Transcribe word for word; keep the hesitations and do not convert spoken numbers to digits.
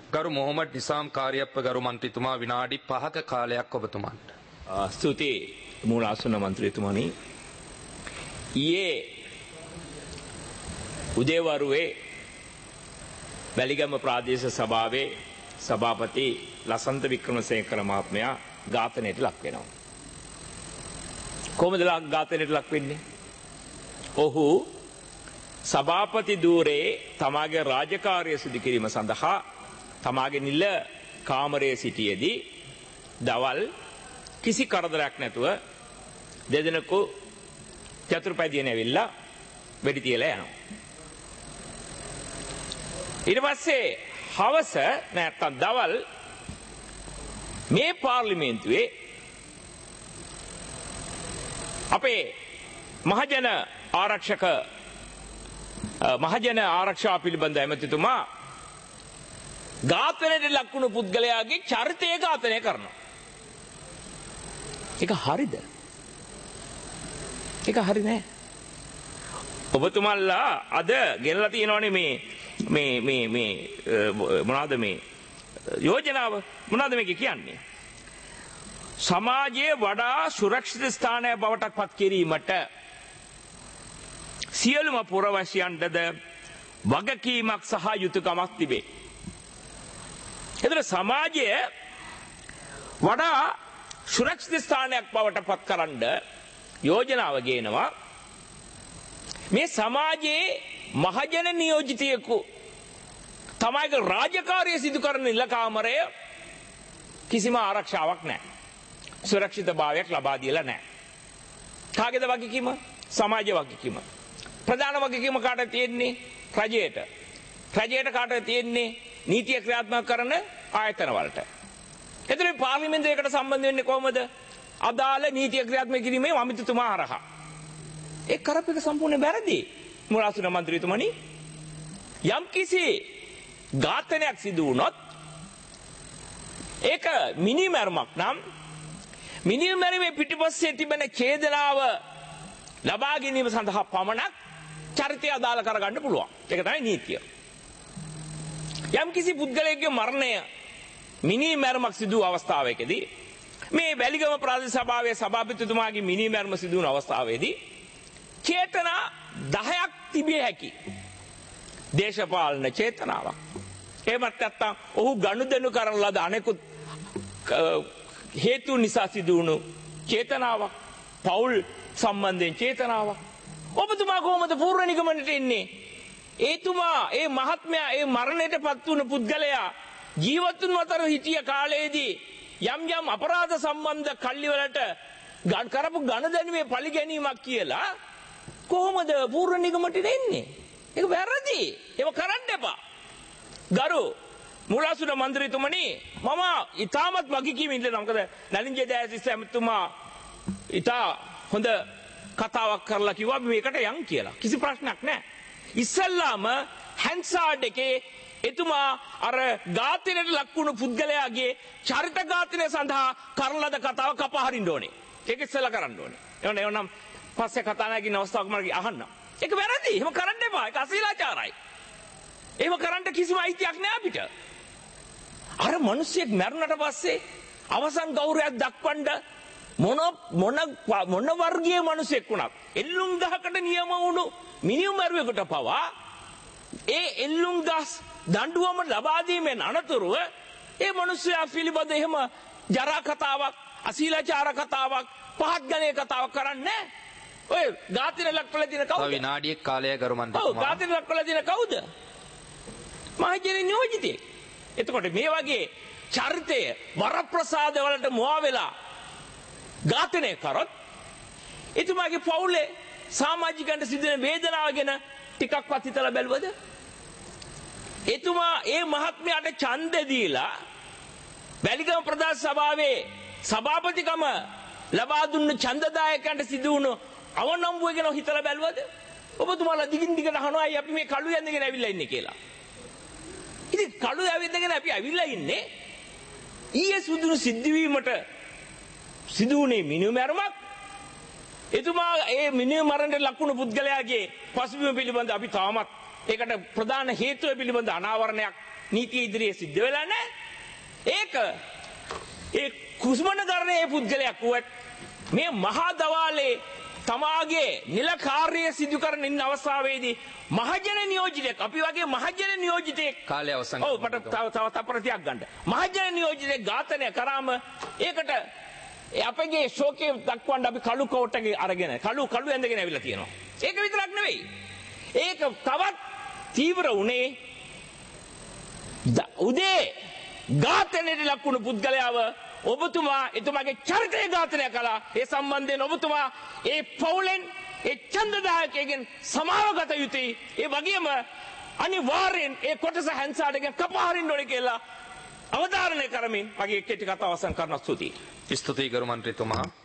ගරු මොහොමඩ් නිසාම් කාර්යප්ප ගරු මන්ත්‍රීතුමා විනාඩි පහක කාලයක් ඔබතුමන්ට. ස්තුතියි මූලාසන මන්ත්‍රීතුමනි. ඊයේ උදේවරුවේ වැලිගම ප්‍රාදේශීය සභාවේ සභාපති ලසන්ත වික්‍රමසේකර මහත්මයා ඝාතනයට ලක් වෙනවා. කොහොමද ඝාතනයට ලක් වෙන්නේ? ඔහු සභාපති ධූරයේ තමාගේ රාජකාරිය සිදු කිරීම සඳහා තමාගේ නිල කාමරයේ සිටියේදී දවල් කිසි කරදරයක් නැතුව දෙදෙනෙකු චතුර්පැදියෙන් ඇවිල්ලා වෙඩි තියලා යනවා. ඊට පස්සේ හවස නැත්තම් දවල් මේ පාර්ලිමේන්තුවේ අපේ මහජන ආරක්ෂක මහජන ආරක්ෂා පිළිබඳ ඇමතිතුමා ඝාතනයට ලක්වුණු පුද්ගලයාගේ චරිතය ඝාතනය කරනවා. ඒක හරිද? ඒක හරි නෑ. ඔබතුමල්ලා අද ගෙනලා තියෙනවනේ මේ මේ මේ මේ මොනවාද මේ යෝජනාව මොනවාද මේක කියන්නේ? සමාජයේ වඩා සුරක්ෂිත ස්ථානයක් බවට පත් කිරීමට සියලුම පුරවැසියන්ටද වගකීමක් සහ යුතුයකමක් තිබේ. එතන සමාජය වඩා සුරක්ෂිත ස්ථානයක් බවට පත් කරන්න යෝජනාව ගේනවා. මේ සමාජයේ මහජන නියෝජිතයෙකු තමයිගේ රාජකාරිය සිදු කරන නිලකාමරය කිසිම ආරක්ෂාවක් නැහැ. සුරක්ෂිතභාවයක් ලබා දීලා නැහැ. කාගේද වගකීම? සමාජයේ වගකීම. ප්‍රධාන වගකීම කාටද තියෙන්නේ? රජයට. රජයට කාටද තියෙන්නේ? නීතිය ක්‍රියාත්මක කරන ආයතන වලට. එතන පාර්ලිමේන්තුවේකට සම්බන්ධ වෙන්නේ කොහොමද? අදාළ නීතිය ක්‍රියාත්මක කිරීමේ අමිතුතුමා හරහා. ඒ කරපු එක සම්පූර්ණ වැරදි. මුලාසුන මන්ත්‍රීතුමනි, යම් කිසි ඝාතනයක් සිදු වුණොත් ඒක මිනිමැරුමක් නම් මිනිමැරීමේ පිටිපස්සේ තිබෙන ඡේදනාව ලබා ගැනීම සඳහා පමණක් චරිතය අදාළ කරගන්න පුළුවන්. ඒක තමයි නීතිය. යම් කිසි පුද්ගලයෙකුගේ මරණය මිනිමැරුමක් සිදු වූ අවස්ථාවකදී මේ වැලිගම ප්‍රාදේශීය සභාවේ සභාපතිතුමාගේ මිනිමැරුම සිදු වුණු අවස්ථාවේදී චේතනා දහයක් තිබිය හැකි. දේශපාලන චේතනාවක්. එහෙමත් නැත්නම් ඔහු ගනුදෙනු කරන ලද අනෙකුත් හේතු නිසා සිදු වුණු චේතනාවක්. පෞල් සම්බන්ධයෙන් චේතනාවක්. ඔබතුමා කොහොමද පූර්ව නිගමනට එන්නේ? ඒතුමා ඒ මහත්මයා ඒ මරණයට පත් වුණු පුද්ගලයා ජීවතුන් අතර හිටිය කාලයේදී යම් යම් අපරාධ සම්බන්ධ කල්ලිවලට කරපු ගණදැනුමේ පලි ගැනීමක් කියලා කොහොමද පූර්ව නිගමනට එන්නේ? ඒක වැරදි. ඒක කරන්න එපා. ගරු මුලාසුන මන්ත්‍රීතුමනි, මම ඊටමත් වගකීම් ඉල්ලනවා. මොකද නලින් ජයතිස්ස ඇමතුමා ඊටා හොඳ කතාවක් කරලා කිව්වා මේකට යන් කියලා. කිසි ප්‍රශ්නයක් නැහැ. ඉස්සල්ලාම හැන්සාඩ් එකේ එතුමා අර ඝාතනයට ලක්වුණු පුද්ගලයාගේ චරිත ඝාතනය සඳහා කරන ලද කතාව කපා හරින්න ඕනේ. ඒක ඉස්සෙල්ලා කරන්න ඕනේ. එවනම් එවනම් පස්සේ කතා නැගින අවස්ථාවක මම අහන්න. ඒක වැරදි. එහෙම කරන්න එපා. ඒක අශීලාචාරයි. එහෙම කරන්න කිසිම අයිතියක් නෑ අපිට. අර මිනිස්සෙක් මැරුණට පස්සේ අවසන් ගෞරවයක් දක්වන්න මොන මොන මොන වර්ගයේ මිනිසෙක් වුණත් එල්ලුම් ගහකට නියම වුණු මිනිමු මරුවෙකුට පවා ඒ එල්ලුම් ගස් දඬුවම ලබා දීමෙන් අනතුරුව ඒ මිනිස්සයා පිළිබඳ එහෙම ජරා කතාවක්, අශීලාචාර කතාවක්, පහත් ගණයේ කතාවක් කරන්නේ ඔය ඝාතන ලක්වල දින කවුද? විනාඩියක් කාලය ගරු මන්ත්‍රීතුමා. ඔව් ඝාතන ලක්වල දින කවුද? මහජන නියෝජිතේ. එතකොට මේ වගේ චරිතය වරප්‍රසාද වලට මොවා වෙලා ඝාතනය කරොත් එතුමාගේ පවුලේ සමාජිකයන්ට සිදුවෙන වේදනාව ගැන ටිකක්වත් හිතලා බැලුවද? එතුමා ඒ මහත්මයාට ඡන්ද දීලා වැලිගම ප්‍රදේශ සභාවේ සභාපතිකම ලබා දුන්න ඡන්දදායකයන්ට සිදු වුණු අවනම්බුව ගැන හිතලා බැලුවද? ඔබතුමාලා දිගින් දිගට අහනවා අය අපි මේ කළු යන්දගෙන ඇවිල්ලා ඉන්නේ කියලා. ඉතින් කළු යන්දගෙන අපි ඇවිල්ලා ඉන්නේ ඊයේ සුදුණු සිද්ධවීමට සිදු වුණේ මිනිමැරුමක්. එතුමා ඒ මිනිහ මරණයට ලක්වුණු පුද්ගලයාගේ පසුබිම පිළිබඳ අපි තාමත් ඒකට ප්‍රධාන හේතුව පිළිබඳ අනාවරණයක් නීතිය ඉදිරියේ සිද්ධ වෙලා නැහැ. ඒක ඒ කුස්මනකරණයේ පුද්ගලයෙක් වුවත් මේ මහා දවාලේ තමාගේ නිල කාර්යය සිදු කරන ඉන්න අවස්ථාවේදී මහජන නියෝජිතෙක් අපි වගේ මහජන නියෝජිතෙක් කාලය අවසන් ඔව් මට තව තව තප්පරතියක් ගන්න. මහජන නියෝජිතෙක් ඝාතනය කරාම ඒකට ඒ අපගේ ශෝකයේ දක්වන්න අපි කළු කෝට් එක අරගෙන කළු කළු ඇඳගෙන ඇවිල්ලා තියෙනවා. ඒක විතරක් නෙවෙයි. ඒක තවත් තීව්‍ර උනේ උදේ ඝාතනයට ලක්වුණු පුද්ගලයාව ඔබතුමා එතුමාගේ චරිතය ඝාතනය කළා. ඒ සම්බන්ධයෙන් ඔබතුමා ඒ පවුලෙන් ඒ ඡන්දදායකයෙක්ගෙන් සමාවගත යුතුයි. ඒ වගේම අනිවාර්යෙන් ඒ කොටස හැන්සාටගෙන් කපා හරින්න ඕනේ කියලා අවධාරණය කරමින් මගේ කෙටි කතාව අවසන් කරන්න ස්තුතියි. ස්තුතියි ගරු මන්ත්‍රීතුමා.